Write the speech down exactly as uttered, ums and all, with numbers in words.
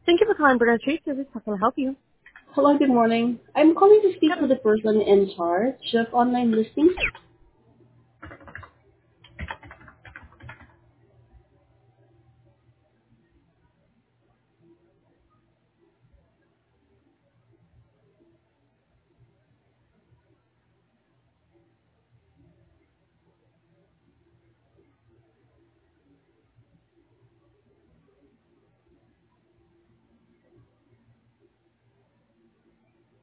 Thank you for calling Bernard Trade Service. How can I help you? Hello, good morning. I'm calling to speak to the person in charge of online listings.